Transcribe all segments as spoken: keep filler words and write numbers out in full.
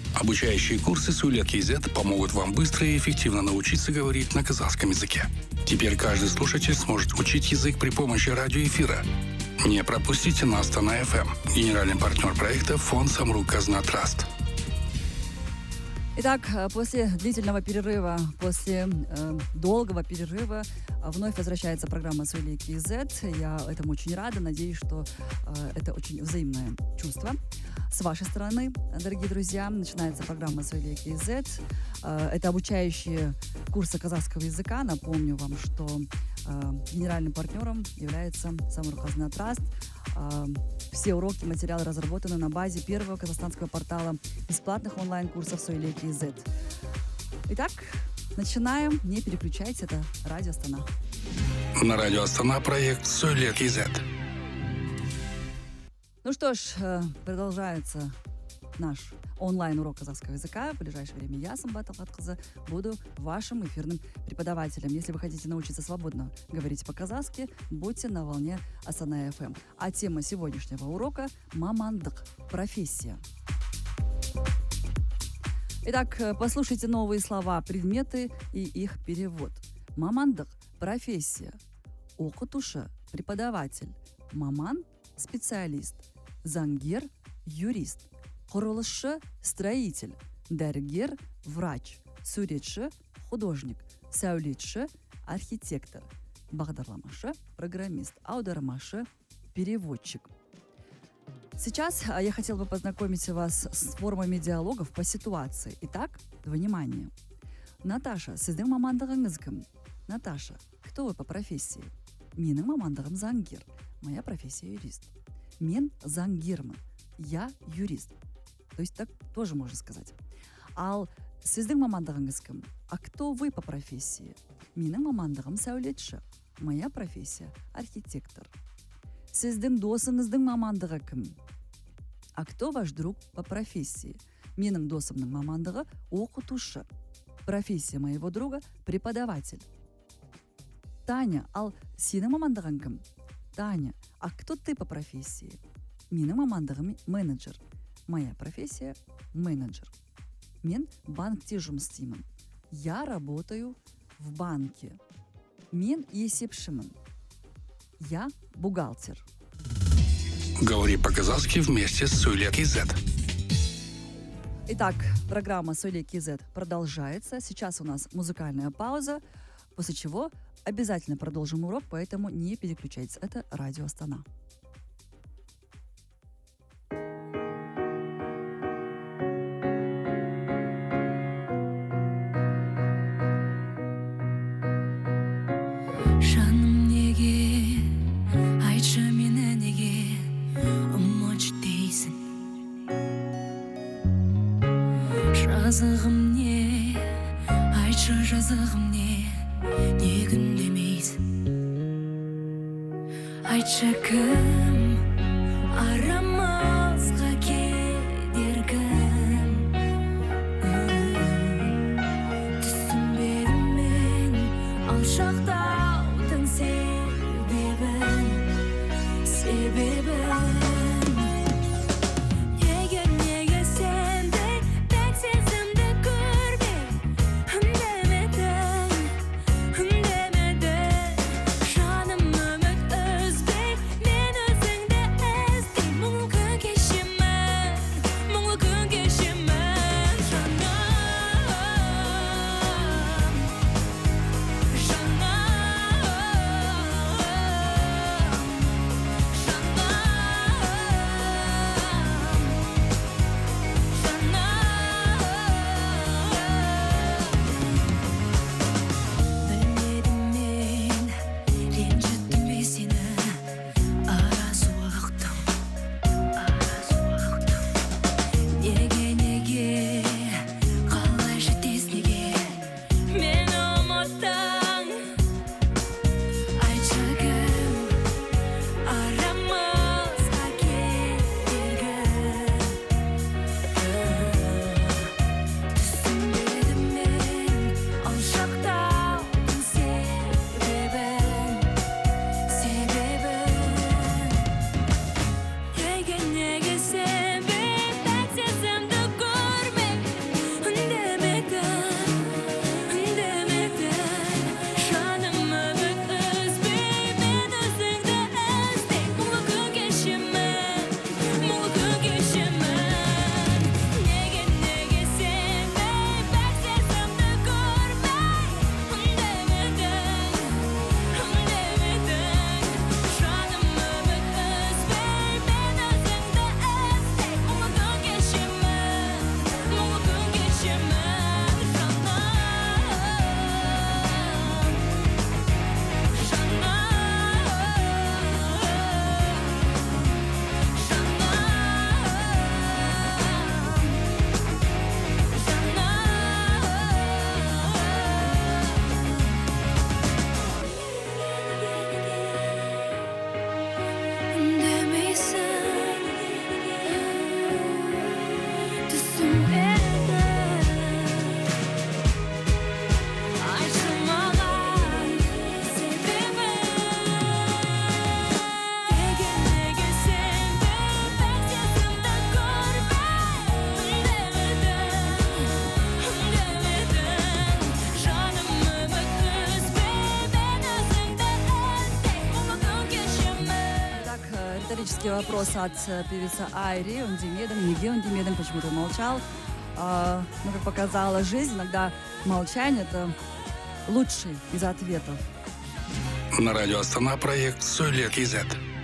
Обучающие курсы Сөйлет КЗ помогут вам быстро и эффективно научиться говорить на казахском языке. Теперь каждый слушатель сможет учить язык при помощи радиоэфира. Не пропустите на Астана эф эм. Генеральный партнер проекта фонд Самрук Казна Траст. Итак, после длительного перерыва, после э, долгого перерыва вновь возвращается программа «Сөйлет КЗ». Я этому очень рада. Надеюсь, что э, это очень взаимное чувство. С вашей стороны, дорогие друзья, начинается программа «Сөйлет КЗ». Э, это обучающие курсы казахского языка. Напомню вам, что э, генеральным партнером является Самрук Казна Траст. Э, все уроки, материалы разработаны на базе первого казахстанского портала бесплатных онлайн-курсов «Сөйлет КЗ». Итак, начинаем. Не переключайтесь, это Радио Астана. На Радио Астана проект «Сөйлет КЗ». Ну что ж, продолжается наш онлайн-урок казахского языка. В ближайшее время я, Самбат Талхатқызы, буду вашим эфирным преподавателем. Если вы хотите научиться свободно говорить по-казахски, будьте на волне Астана эф эм. А тема сегодняшнего урока – мамандық, профессия. Итак, послушайте новые слова, предметы и их перевод. Мамандық – профессия. Оқытушы – преподаватель. Маман – специалист. Заңгер – юрист. Құрылысшы – строитель. Дәрігер – врач. Суретші – художник. Сәулетші – архитектор. Бағдарламашы – программист. Аудармашы – переводчик. Сейчас я хотела бы познакомить вас с формами диалогов по ситуации. Итак, внимание. Наташа, сіздің мамандығыңыз кім? Наташа, кто вы по профессии? Менің мамандығым заңгер. Моя профессия юрист. Мен заңгермін. Я юрист. То есть так тоже можно сказать. Ал сіздің мамандығыңыз кім? А кто вы по профессии? Менің мамандығым сәулетші. Моя профессия архитектор. Сіздің досыңыздың мамандығы кім? А кто ваш друг по профессии? Менің досымның мамандығы оқытушы. Профессия моего друга преподаватель. Таня, ал сенің мамандығың кім? Таня, а кто ты по профессии? Менің мамандығым менеджер. Моя профессия менеджер. Мен банкте жұмыс істеймін. Я работаю в банке. Мен есепшімін. Я бухгалтер. Говори по-казахски вместе с Сөйлет КЗ. Итак, программа «Сөйлет КЗ» продолжается. Сейчас у нас музыкальная пауза, после чего обязательно продолжим урок, поэтому не переключайтесь. Это Радио Астана. Жазығым не, айтшы жазығым не, не күндемейсің? Айтшы кім, арамызға кедергім? Түсінбедім мен алшақтаудың себебін, себебін. Жаным үміт үзбей, мен өзіңді іздеймін, күн кешемін. вопрос от э, певицы Айри. Он Демедом, Неге он Демедом, почему-то молчал. А, ну, как показала жизнь, иногда молчание — это лучший из ответов. На радио Астана проект «Сөйле Кизет».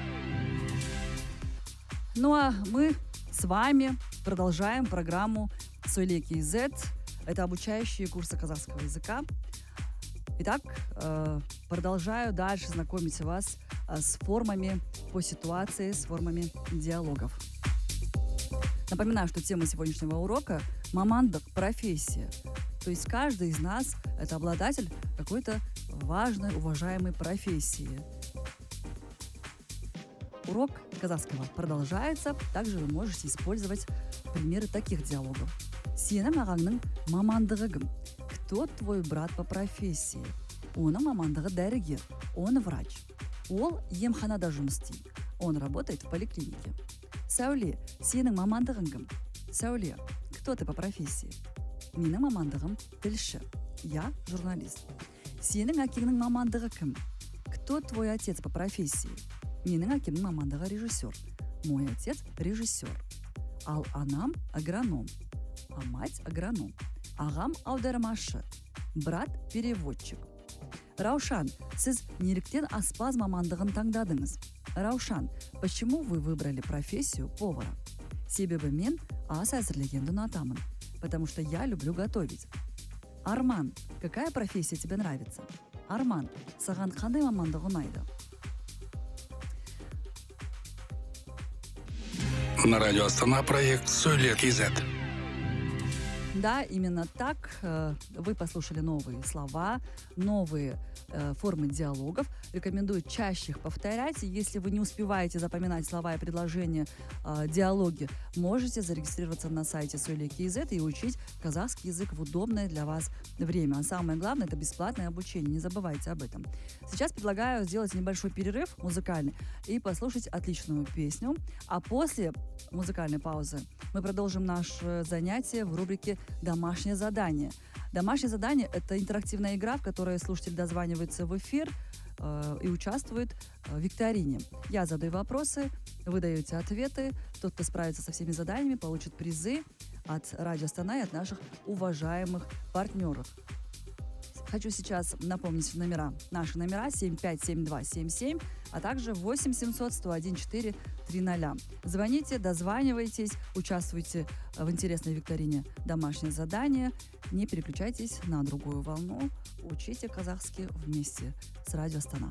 Ну а мы с вами продолжаем программу «Сөйле Кизет». Это обучающие курсы казахского языка. Итак, э, продолжаю дальше знакомить вас э, с формами по ситуации, с формами диалогов. Напоминаю, что тема сегодняшнего урока – мамандық, профессия. То есть каждый из нас – это обладатель какой-то важной, уважаемой профессии. Урок казахского продолжается. Также вы можете использовать примеры таких диалогов. Сенің ағаңның мамандығы кім? Кто твой брат по профессии? Оның мамандығы дәрігер. Он врач. Ол емханада жұмыс істейді. Он работает в поликлинике. Сәуле, сенің мамандығың кім? Сәуле, кто ты по профессии? Менің мамандығым тілші. Я журналист. Сенің әкеңнің мамандығы кім? Кто твой отец по профессии? Менің әкемнің мамандығы режиссер. Мой отец режиссер. Ал анам агроном. А мать агроном. Ағам аудармашы. Брат переводчик. Раушан, сіз неліктен аспаз мамандығын таңдадыңыз? Раушан, почему вы выбрали профессию повара? Себебі мен ас әзірлегенді ұнатамын, потому что я люблю готовить. Арман, какая профессия тебе нравится? Арман, саған қандай мамандық ұнайды? На радио Астана проект «Сөйле Кизет». Да, именно так. Вы послушали новые слова, новые э, формы диалогов. Рекомендую чаще их повторять. Если вы не успеваете запоминать слова и предложения, э, диалоги, можете зарегистрироваться на сайте Сөйле Кизет и учить казахский язык в удобное для вас время. А самое главное, это бесплатное обучение. Не забывайте об этом. Сейчас предлагаю сделать небольшой перерыв музыкальный и послушать отличную песню. А после музыкальной паузы мы продолжим наше занятие в рубрике «Домашнее задание». Домашнее задание – это интерактивная игра, в которой слушатель дозванивается в эфир э, и участвует в викторине. Я задаю вопросы, вы даете ответы. Тот, кто справится со всеми заданиями, получит призы от Радио Астана и от наших уважаемых партнеров. Хочу сейчас напомнить номера. Наши номера семь пять семь два семь семь, а также восемь семьсот сто один четыре триста. Звоните, дозванивайтесь, участвуйте в интересной викторине «Домашнее задание». Не переключайтесь на другую волну. Учите казахский вместе с Радио Астана.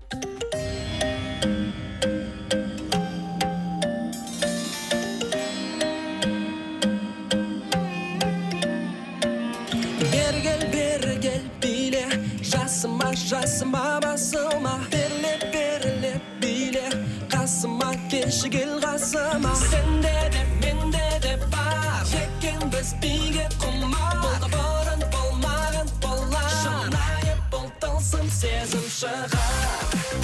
Жасыма, жасыма, басыма Беріле, беріле, биле Қасыма, келші кел қасыма Сенде де, менде де бар Жекен біз биге құмар Болға бұрын болмаған болар Шынайып бұл тылсым сезім шығар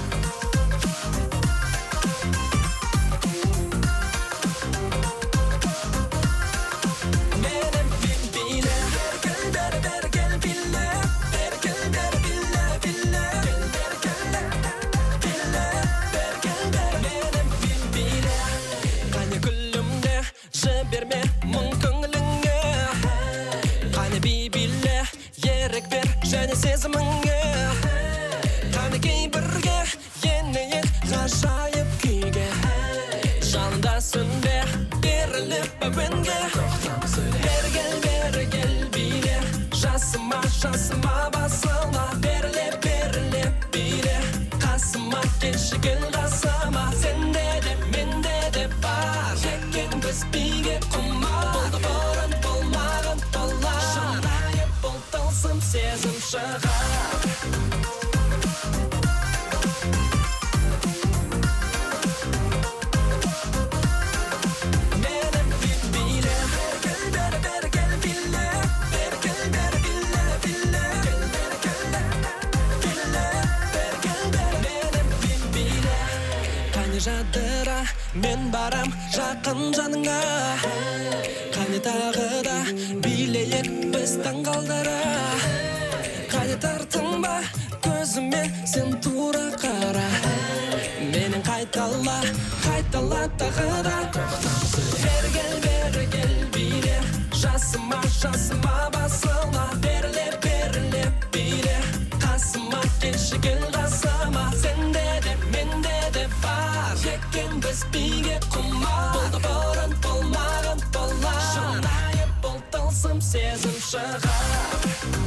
және сезіміңе Қанекей бірге енейік ғажайып күйге Жанында сүнбе беріліп әуенге Бергел, бергел биле Жасыма, жасыма басыма Беріле, беріле биле Қасыма келші кел қасыма Сенде де, менде де бар Жекен біз биге құмар Болды бұрын болмаған болар Жанайып бұл тылсым сезім шығар Менің биле Бергел, бері, бергел биле Бергел, бері, биле, биле Бергел, биле, бергел, бері Менің биле Қане жадыра, мен барам жақын жаныңа Қане тағы да билейік біз таңғалдыра Қане тартынба көзіме сен тура қара Менің қайтала қайтала тағы да бері кел бері кел биле жасыма жасыма басыма беріле беріле биле қасыма келші кел қасыма сенде де менде де бар екенбіз биге құмар болды бұрын болмаған болар шынайы бұл тылсым сезім шығар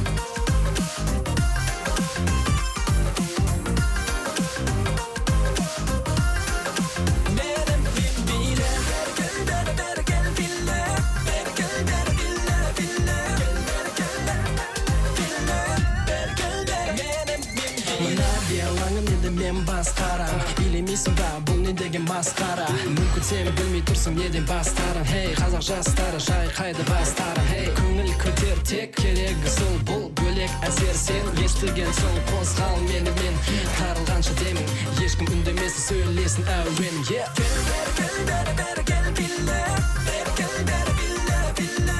мен басқарам илемейсің ба бұл не деген масқара мүмкін сен білмей тұрсың неден бастарың хей қазақ жастары шайқайды бастарың хей көңіл көтер тек керегі сол бұл бөлек әсер сен естіген соң қозғал менімен тарылғанша демің ешкім үндемесі сөйлесін әуен бері кел бері бері кел биле бері кел бері биле биле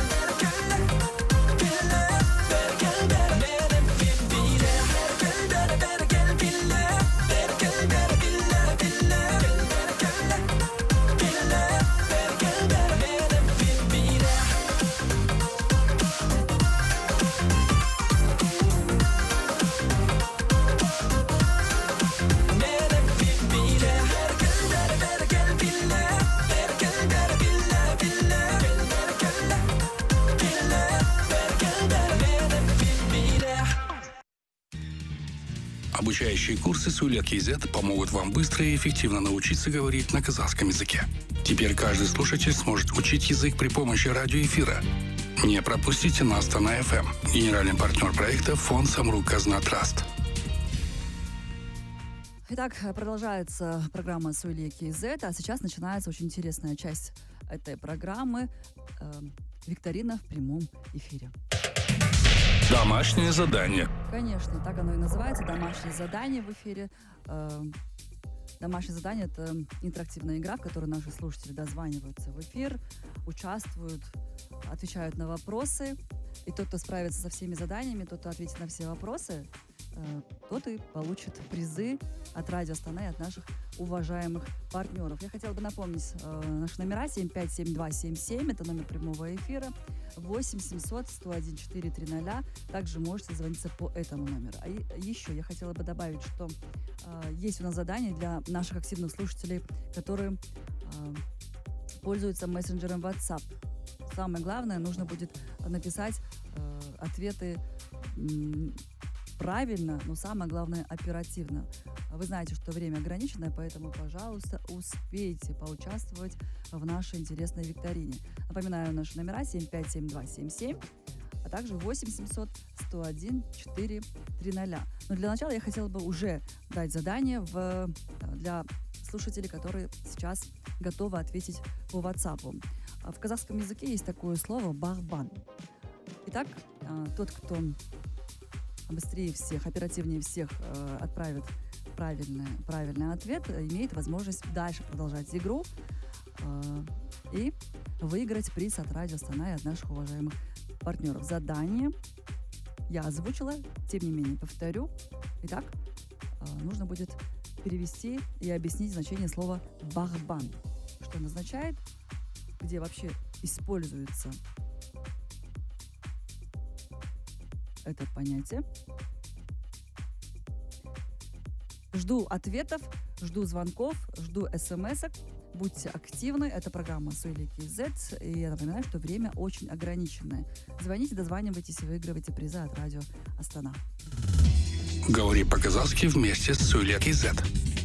Обучающие курсы Суля Кейзет помогут вам быстро и эффективно научиться говорить на казахском языке. Теперь каждый слушатель сможет учить язык при помощи радиоэфира. Не пропустите на Астана эф эм. Генеральный партнер проекта фонд Самрук Казна Траст. Итак, продолжается программа Суля Кейзет, а сейчас начинается очень интересная часть этой программы э, викторина в прямом эфире. Домашнее задание. Конечно, так оно и называется, домашнее задание в эфире. Домашнее задание — это интерактивная игра, в которой наши слушатели дозваниваются в эфир, участвуют, отвечают на вопросы. И тот, кто справится со всеми заданиями, тот, кто ответит на все вопросы, тот и получит призы от Радио Астана и от наших уважаемых партнеров. Я хотела бы напомнить наши номера семь пять семь два семь семь, это номер прямого эфира, восемь семьсот сто один четыре триста. Также можете звониться по этому номеру. А еще я хотела бы добавить, что э, есть у нас задание для наших активных слушателей, которые э, пользуются мессенджером WhatsApp. Самое главное, нужно будет написать э, ответы м, правильно, но самое главное оперативно. Вы знаете, что время ограниченное, поэтому, пожалуйста, успейте поучаствовать в нашей интересной викторине. Напоминаю, наши номера семь пять семь два семь семь, а также восемь семьсот сто один четыре триста. Но для начала я хотела бы уже дать задание в, для слушателей, которые сейчас готовы ответить по WhatsApp. В казахском языке есть такое слово «бахбан». Итак, тот, кто быстрее всех, оперативнее всех э, отправит правильный, правильный ответ, имеет возможность дальше продолжать игру э, и выиграть приз от Радио Астана и от наших уважаемых партнеров. Задание я озвучила, тем не менее повторю. Итак, э, нужно будет перевести и объяснить значение слова «бахбан». Что оно означает, где вообще используется это понятие. Жду ответов, жду звонков, жду смс-ок. Будьте активны. Это программа Суля Кейзет. И я напоминаю, что время очень ограниченное. Звоните, дозванивайтесь и выигрывайте призы от Радио Астана. Говори по-казахски вместе с Суля Кейзет.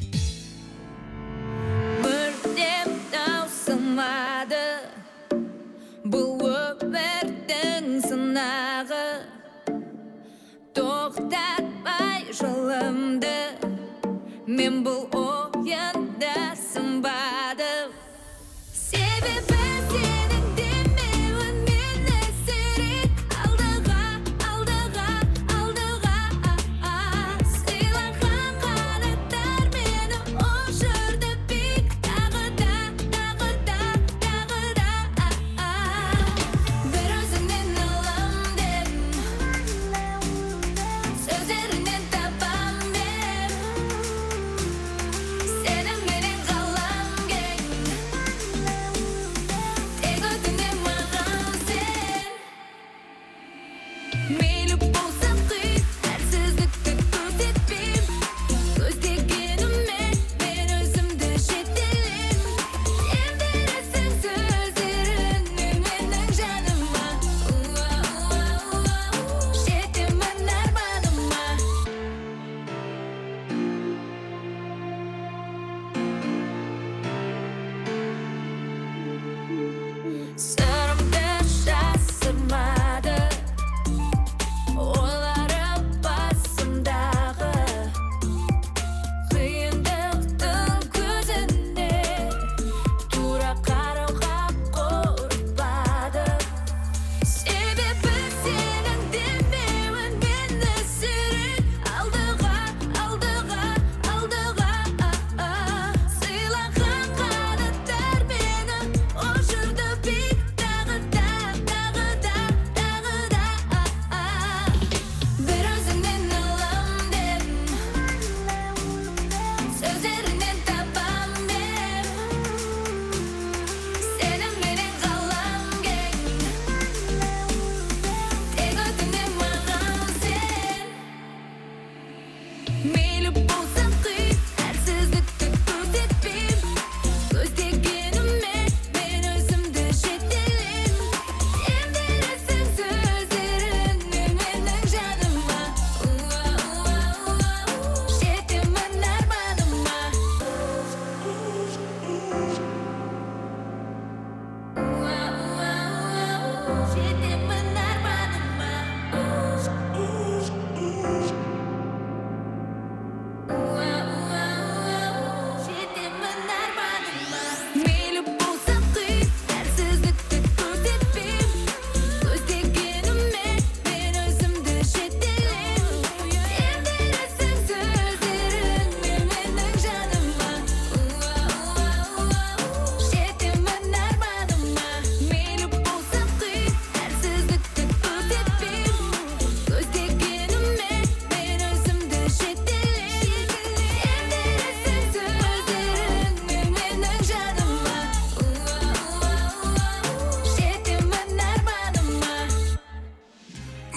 Тоқтатпай жолымды мен бұл ойында сынбадым себебі сенің демеуін мені сирек алдыға алдыға алдыға сыйлаған қанаттар мені ұшырды биік тағы да тағы да тағы да бір өзіңнен аламын сөздерінен табам мен сенің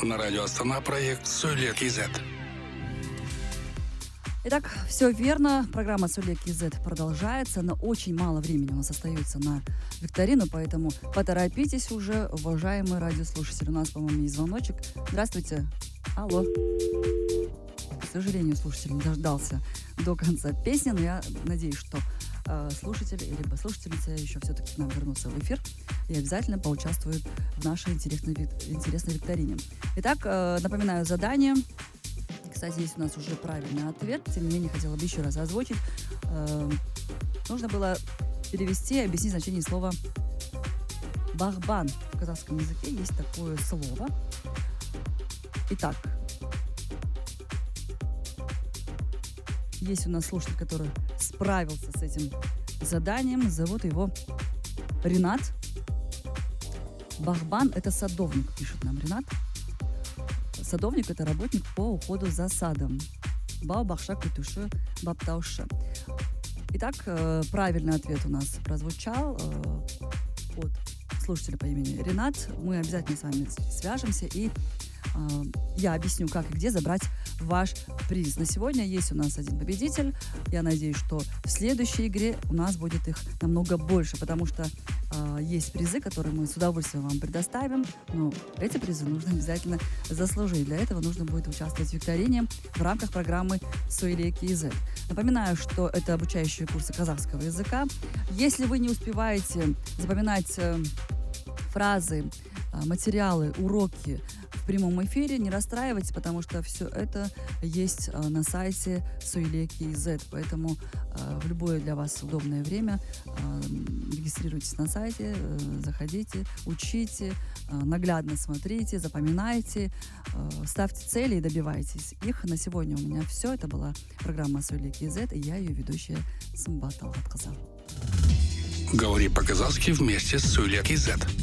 На радио Астана проект «Сөйле Кизет». Итак, все верно. Программа «Сөйле Кизет» продолжается, но очень мало времени у нас остается на викторину, поэтому поторопитесь уже, уважаемые радиослушатели. У нас, по-моему, есть звоночек. Здравствуйте. Алло. К сожалению, слушатель не дождался до конца песни, но я надеюсь, что э, слушатель или послушательница еще все-таки к нам вернутся в эфир и обязательно поучаствуют в нашей интересной, интересной викторине. Итак, э, напоминаю задание. Кстати, есть у нас уже правильный ответ. Тем не менее, хотела бы еще раз озвучить. Э, нужно было перевести и объяснить значение слова «бахбан». В казахском языке есть такое слово. Итак, есть у нас слушатель, который справился с этим заданием. Зовут его Ренат. Бахбан – это садовник, пишет нам Ренат. Садовник – это работник по уходу за садом. Бау бахша кутуши баптауша. Итак, правильный ответ у нас прозвучал от слушателя по имени Ренат. Мы обязательно с вами свяжемся и я объясню, как и где забрать ваш приз. На сегодня есть у нас один победитель. Я надеюсь, что в следующей игре у нас будет их намного больше, потому что э, есть призы, которые мы с удовольствием вам предоставим, но эти призы нужно обязательно заслужить. Для этого нужно будет участвовать в викторине в рамках программы «Сөйле Кизет». Напоминаю, что это обучающие курсы казахского языка. Если вы не успеваете запоминать э, фразы, э, материалы, уроки в прямом эфире, не расстраивайтесь, потому что все это есть э, на сайте «Сөйле Кизет». Поэтому э, в любое для вас удобное время э, регистрируйтесь на сайте, э, заходите, учите, э, наглядно смотрите, запоминайте, э, ставьте цели и добивайтесь их. На сегодня у меня все. Это была программа «Сөйле Кизет», и я ее ведущая Сымбат Талғатқызы. Говори по-казахски вместе с «Сөйле Кизет».